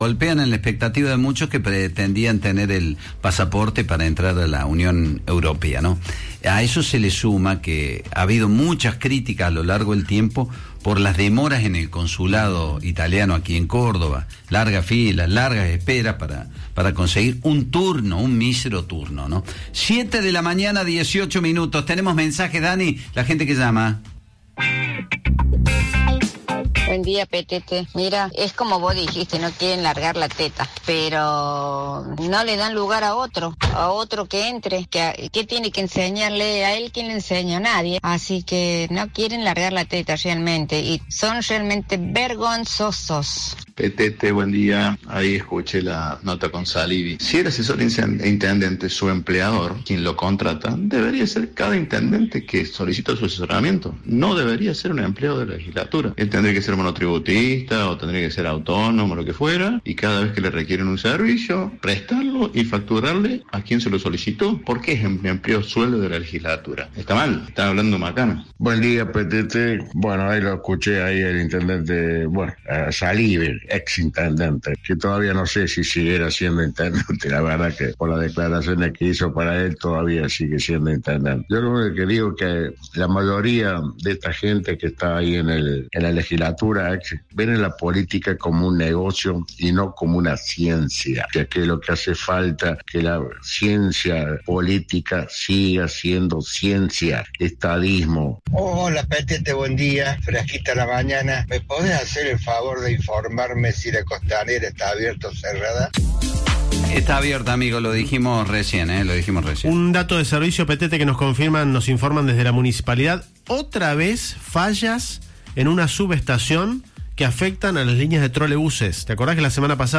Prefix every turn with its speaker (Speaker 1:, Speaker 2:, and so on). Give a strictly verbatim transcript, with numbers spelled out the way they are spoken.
Speaker 1: Golpean en la expectativa de muchos que pretendían tener el pasaporte para entrar a la Unión Europea, ¿no? A eso se le suma que ha habido muchas críticas a lo largo del tiempo por las demoras en el consulado italiano aquí en Córdoba, largas filas, largas esperas para, para conseguir un turno, un mísero turno, ¿no? Siete de la mañana, dieciocho minutos. Tenemos mensajes, Dani, la gente que llama.
Speaker 2: Buen día, Petete. Mira, es como vos dijiste, no quieren largar la teta, pero no le dan lugar a otro, a otro que entre, que, que tiene que enseñarle a él, quien le enseña a nadie. Así que no quieren largar la teta realmente, y son realmente vergonzosos.
Speaker 3: Petete, buen día. Ahí escuché la nota con Salivi. Si el asesor intendente, su empleador, quien lo contrata, debería ser cada intendente que solicita su asesoramiento. No debería ser un empleado de la legislatura. Él tendría que ser monotributista o tendría que ser autónomo, lo que fuera, y cada vez que le requieren un servicio, prestarlo y facturarle a quien se lo solicitó. ¿Por qué es un empleo sueldo de la legislatura? Está mal, está hablando macana.
Speaker 4: Buen día, Petete. Bueno, ahí lo escuché, ahí el intendente, bueno, uh, Salivi, ex intendente, que todavía no sé si siguiera siendo intendente. La verdad que por las declaraciones que hizo para él todavía sigue siendo intendente. Yo lo único que digo es que la mayoría de esta gente que está ahí en el en la legislatura ven en la política como un negocio y no como una ciencia, ya que lo que hace falta que la ciencia política siga siendo ciencia, estadismo.
Speaker 5: Hola, Petete, buen día, fresquita la mañana. ¿Me podés hacer el favor de informarme si la costanera está abierta o cerrada?
Speaker 1: Está abierta, amigo, lo dijimos recién, ¿eh? Lo dijimos recién.
Speaker 6: Un dato de servicio, Petete, que nos confirman, nos informan desde la municipalidad. Otra vez fallas en una subestación que afectan a las líneas de trolebuses. ¿Te acordás que la semana pasada